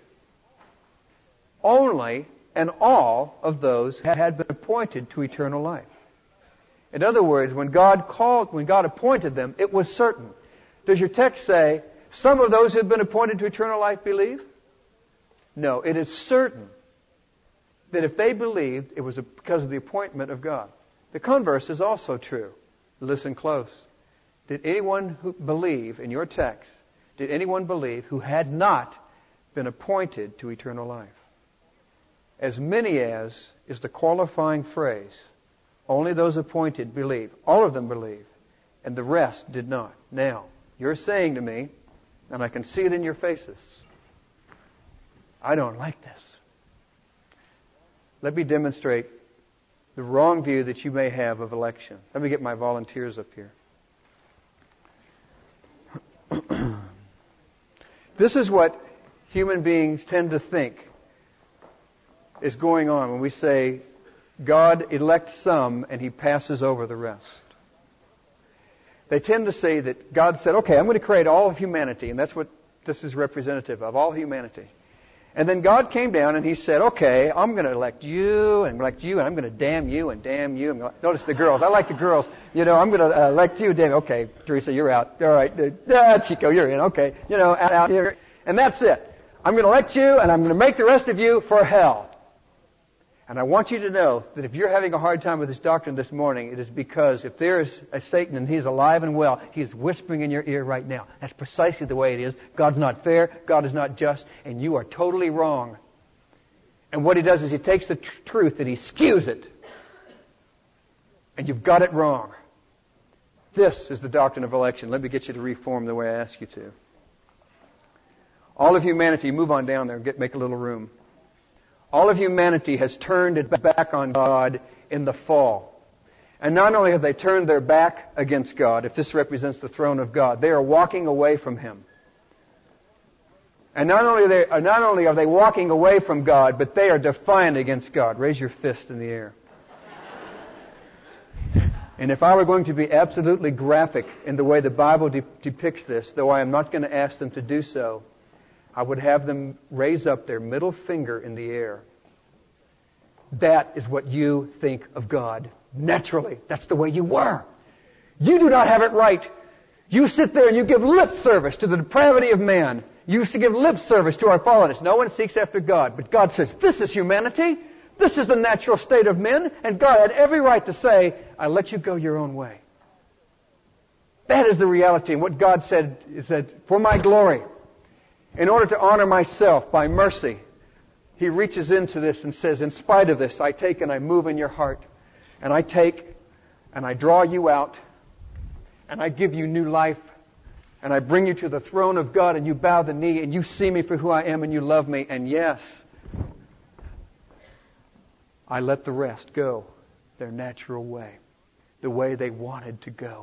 Only and all of those who had been appointed to eternal life. In other words, when God called, when God appointed them, it was certain. Does your text say, some of those who have been appointed to eternal life believe? No, it is certain that if they believed, it was because of the appointment of God. The converse is also true. Listen close. Did anyone who believe, in your text, did anyone believe who had not been appointed to eternal life? As many as is the qualifying phrase. Only those appointed believe. All of them believe. And the rest did not. Now, you're saying to me, and I can see it in your faces, I don't like this. Let me demonstrate the wrong view that you may have of election. Let me get my volunteers up here. This is what human beings tend to think is going on when we say God elects some and He passes over the rest. They tend to say that God said, okay, I'm going to create all of humanity, and that's what this is representative of, all humanity. And then God came down and He said, okay, I'm going to elect you and elect you, and I'm going to damn you and damn you. And notice the girls. I like the girls. You know, I'm going to uh, elect you, damn. Okay, Teresa, you're out. All right. Uh, Chico, you're in. Okay. You know, out, out here. And that's it. I'm going to elect you, and I'm going to make the rest of you for hell. And I want you to know that if you're having a hard time with this doctrine this morning, it is because if there is a Satan and he's alive and well, he is whispering in your ear right now. That's precisely the way it is. God's not fair. God is not just. And you are totally wrong. And what he does is he takes the tr- truth and he skews it. And you've got it wrong. This is the doctrine of election. Let me get you to reform the way I ask you to. All of humanity, move on down there and get, make a little room. All of humanity has turned its back on God in the fall. And not only have they turned their back against God, if this represents the throne of God, they are walking away from Him. And not only, they, not only are they walking away from God, but they are defiant against God. Raise your fist in the air. And if I were going to be absolutely graphic in the way the Bible de- depicts this, though I am not going to ask them to do so, I would have them raise up their middle finger in the air. That is what you think of God. Naturally, that's the way you were. You do not have it right. You sit there and you give lip service to the depravity of man. You used to give lip service to our fallenness. No one seeks after God. But God says, this is humanity. This is the natural state of men. And God had every right to say, I let you go your own way. That is the reality. And what God said is that for my glory, in order to honor myself by mercy, He reaches into this and says, in spite of this, I take and I move in your heart. And I take and I draw you out. And I give you new life. And I bring you to the throne of God and you bow the knee and you see me for who I am and you love me. And yes, I let the rest go their natural way, the way they wanted to go.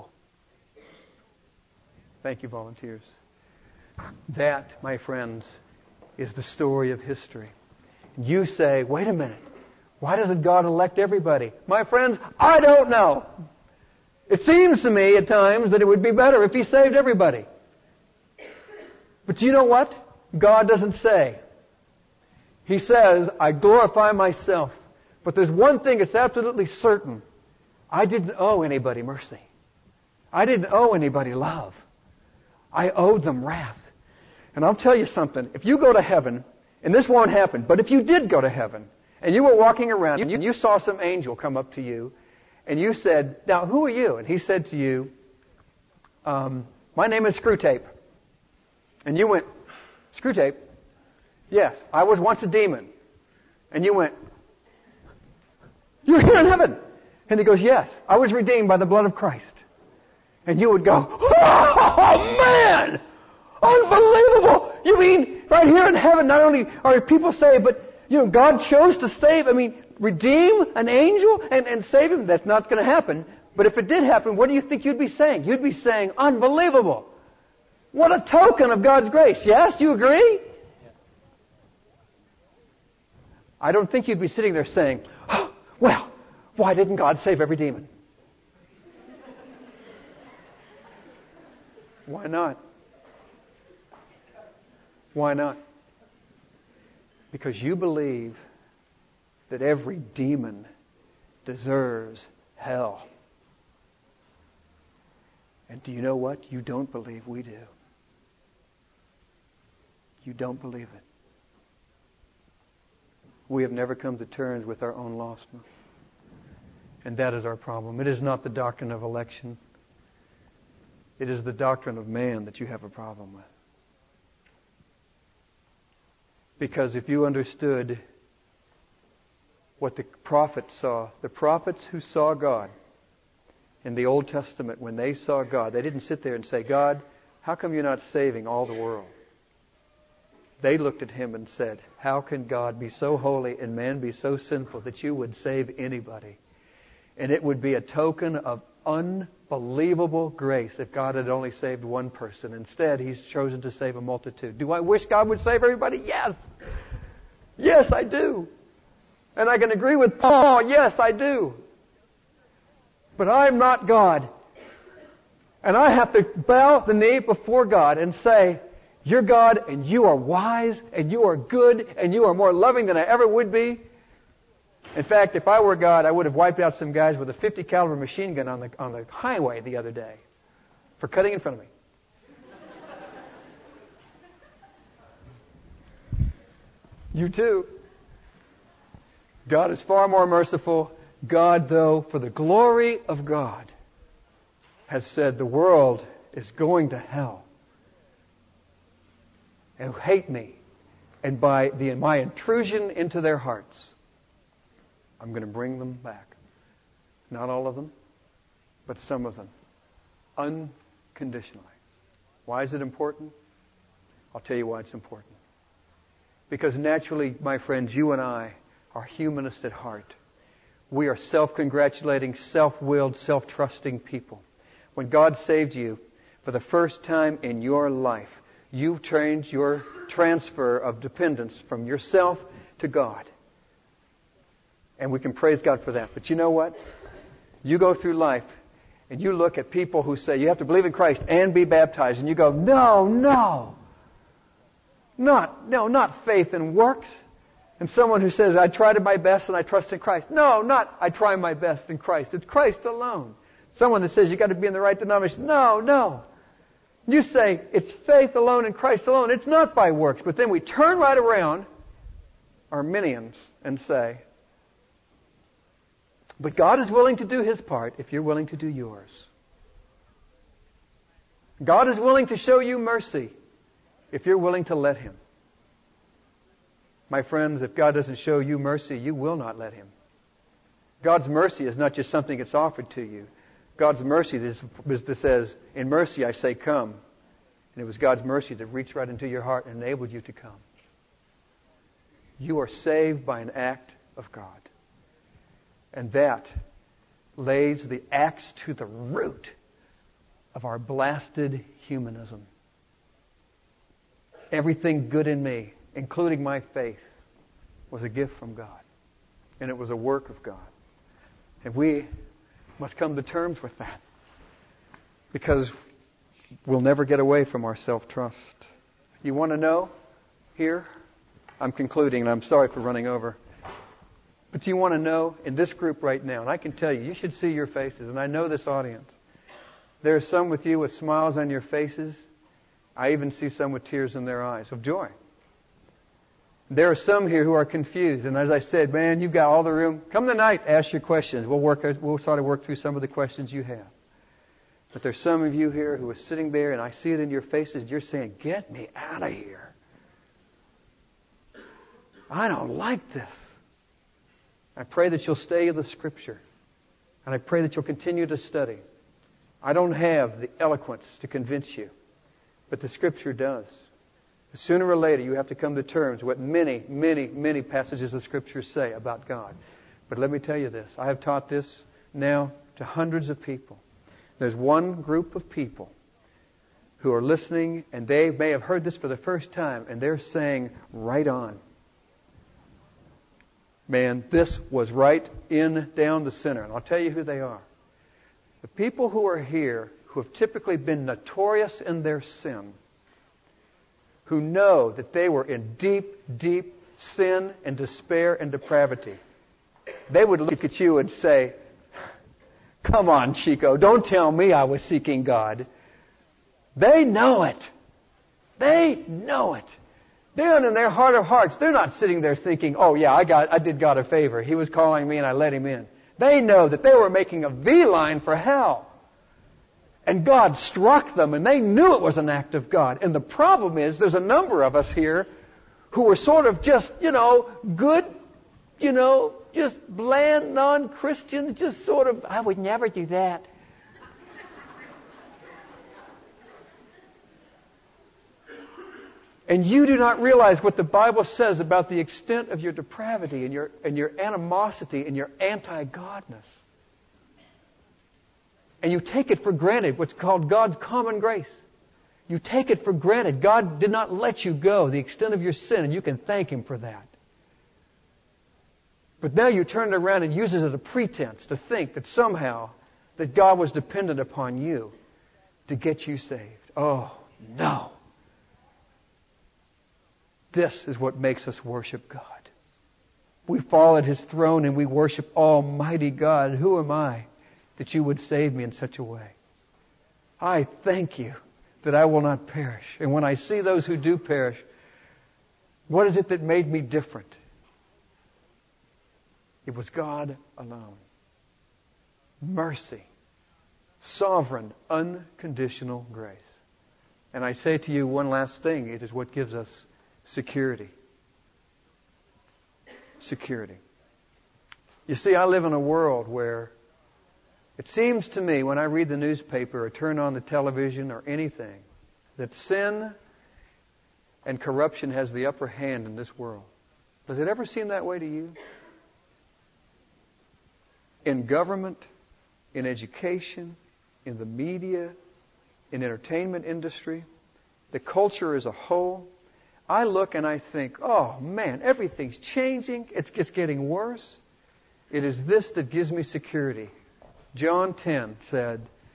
Thank you, volunteers. That, my friends, is the story of history. You say, wait a minute, why doesn't God elect everybody? My friends, I don't know. It seems to me at times that it would be better if He saved everybody. But you know what? God doesn't say. He says, I glorify myself. But there's one thing that's absolutely certain. I didn't owe anybody mercy. I didn't owe anybody love. I owed them wrath. And I'll tell you something. If you go to heaven, and this won't happen, but if you did go to heaven, and you were walking around, and you saw some angel come up to you, and you said, now, who are you? And he said to you, um, my name is Screwtape. And you went, Screwtape? Yes, I was once a demon. And you went, you're here in heaven. And he goes, yes, I was redeemed by the blood of Christ. And you would go, oh, man! Unbelievable! You mean right here in heaven, not only are people saved, but you know God chose to save, I mean, redeem an angel and, and save him? That's not going to happen. But if it did happen, what do you think you'd be saying? You'd be saying, unbelievable. What a token of God's grace. Yes, do you agree? I don't think you'd be sitting there saying, oh, well, why didn't God save every demon? Why not? Why not? Because you believe that every demon deserves hell. And do you know what? You don't believe we do. You don't believe it. We have never come to terms with our own lostness. And that is our problem. It is not the doctrine of election. It is the doctrine of man that you have a problem with. Because if you understood what the prophets saw, the prophets who saw God in the Old Testament, when they saw God, they didn't sit there and say, God, how come you're not saving all the world? They looked at Him and said, how can God be so holy and man be so sinful that you would save anybody? And it would be a token of unbelievable grace if God had only saved one person. Instead, He's chosen to save a multitude. Do I wish God would save everybody? Yes. Yes, I do. And I can agree with Paul. Yes, I do. But I'm not God. And I have to bow the knee before God and say, you're God and you are wise and you are good and you are more loving than I ever would be. In fact, if I were God, I would have wiped out some guys with a fifty caliber machine gun on the on the highway the other day for cutting in front of me. You too. God is far more merciful. God, though, for the glory of God, has said the world is going to hell. And who hate me. And by the, my intrusion into their hearts, I'm going to bring them back. Not all of them, but some of them. Unconditionally. Why is it important? I'll tell you why it's important. Because naturally, my friends, you and I are humanists at heart. We are self-congratulating, self-willed, self-trusting people. When God saved you for the first time in your life, you changed your transfer of dependence from yourself to God. And we can praise God for that. But you know what? You go through life and you look at people who say you have to believe in Christ and be baptized, and you go, no, no. Not, no, not faith and works. And someone who says, I tried my best and I trust in Christ. No, not I try my best in Christ. It's Christ alone. Someone that says you've got to be in the right denomination. No, no. You say it's faith alone in Christ alone. It's not by works. But then we turn right around, Arminians, and say, but God is willing to do His part if you're willing to do yours. God is willing to show you mercy if you're willing to let Him. My friends, if God doesn't show you mercy, you will not let Him. God's mercy is not just something that's offered to you. God's mercy is that says, in mercy I say come. And it was God's mercy that reached right into your heart and enabled you to come. You are saved by an act of God. And that lays the axe to the root of our blasted humanism. Everything good in me, including my faith, was a gift from God. And it was a work of God. And we must come to terms with that. Because we'll never get away from our self-trust. You want to know here? I'm concluding, and I'm sorry for running over. But you want to know in this group right now, and I can tell you, you should see your faces, and I know this audience. There are some with you with smiles on your faces. I even see some with tears in their eyes of joy. There are some here who are confused. And as I said, man, you've got all the room. Come tonight, ask your questions. We'll work. We'll sort of work through some of the questions you have. But there's some of you here who are sitting there, and I see it in your faces. You're saying, get me out of here. I don't like this. I pray that you'll stay in the Scripture. And I pray that you'll continue to study. I don't have the eloquence to convince you. But the Scripture does. Sooner or later, you have to come to terms with what many, many, many passages of Scripture say about God. But let me tell you this. I have taught this now to hundreds of people. There's one group of people who are listening, and they may have heard this for the first time, and they're saying, right on. Man, this was right in, down the center. And I'll tell you who they are. The people who are here who have typically been notorious in their sin, who know that they were in deep, deep sin and despair and depravity. They would look at you and say, come on, Chico, don't tell me I was seeking God. They know it. They know it. Then in their heart of hearts, they're not sitting there thinking, oh yeah, I got, I did God a favor. He was calling me and I let Him in. They know that they were making a V-line for hell. And God struck them, and they knew it was an act of God. And the problem is, there's a number of us here who were sort of just, you know, good, you know, just bland non-Christians, just sort of, I would never do that. And you do not realize what the Bible says about the extent of your depravity and your, and your animosity and your anti-godness. And you take it for granted, what's called God's common grace. You take it for granted. God did not let you go the extent of your sin, and you can thank Him for that. But now you turn it around and use it as a pretense to think that somehow that God was dependent upon you to get you saved. Oh, no. This is what makes us worship God. We fall at His throne and we worship Almighty God. Who am I that you would save me in such a way? I thank you that I will not perish. And when I see those who do perish, what is it that made me different? It was God alone. Mercy. Sovereign, unconditional grace. And I say to you one last thing. It is what gives us security. Security. You see, I live in a world where it seems to me when I read the newspaper or turn on the television or anything that sin and corruption has the upper hand in this world. Does it ever seem that way to you? In government, in education, in the media, in entertainment industry, the culture as a whole, I look and I think, oh man, everything's changing. It's just getting worse. It is this that gives me security. John ten said,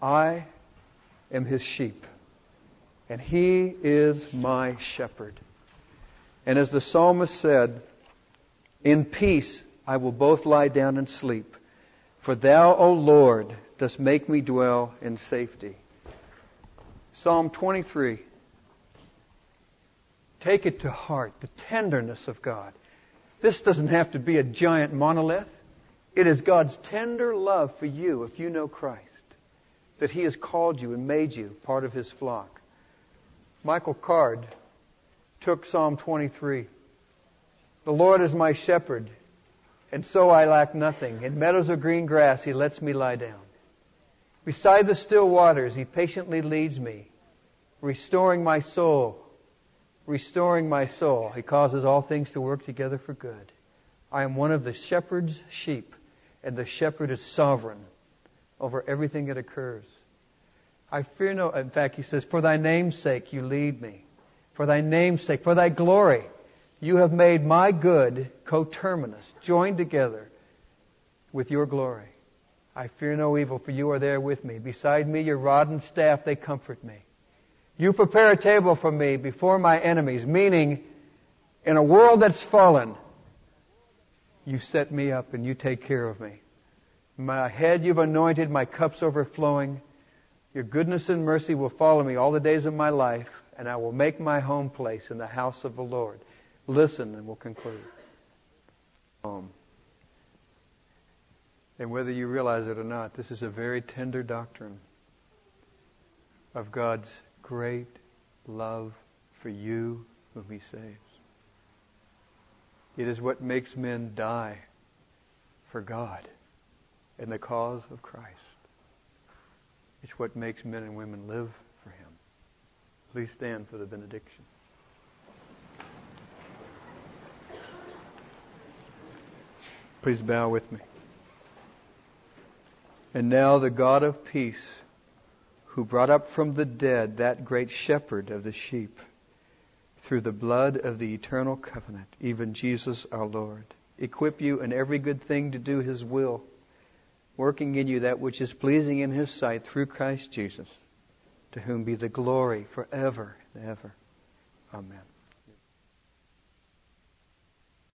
I am His sheep, and He is my shepherd. And as the psalmist said, in peace I will both lie down and sleep, for Thou, O Lord, dost make me dwell in safety. Psalm twenty-three. Take it to heart, the tenderness of God. This doesn't have to be a giant monolith. It is God's tender love for you if you know Christ, that He has called you and made you part of His flock. Michael Card took Psalm twenty-three. The Lord is my shepherd, and so I lack nothing. In meadows of green grass He lets me lie down. Beside the still waters He patiently leads me, restoring my soul. Restoring my soul. He causes all things to work together for good. I am one of the shepherd's sheep, and the shepherd is sovereign over everything that occurs. I fear no... In fact, he says, for Thy name's sake you lead me. For Thy name's sake, for Thy glory, you have made my good coterminous, joined together with your glory. I fear no evil, for you are there with me. Beside me, your rod and staff, they comfort me. You prepare a table for me before my enemies, meaning in a world that's fallen, you set me up and you take care of me. My head you've anointed, my cup's overflowing. Your goodness and mercy will follow me all the days of my life, and I will make my home place in the house of the Lord. Listen, and we'll conclude. Um, and whether you realize it or not, this is a very tender doctrine of God's great love for you whom He saves. It is what makes men die for God in the cause of Christ. It's what makes men and women live for Him. Please stand for the benediction. Please bow with me. And now the God of peace, who brought up from the dead that great shepherd of the sheep, through the blood of the eternal covenant, even Jesus our Lord, equip you in every good thing to do His will, working in you that which is pleasing in His sight through Christ Jesus, to whom be the glory forever and ever. Amen.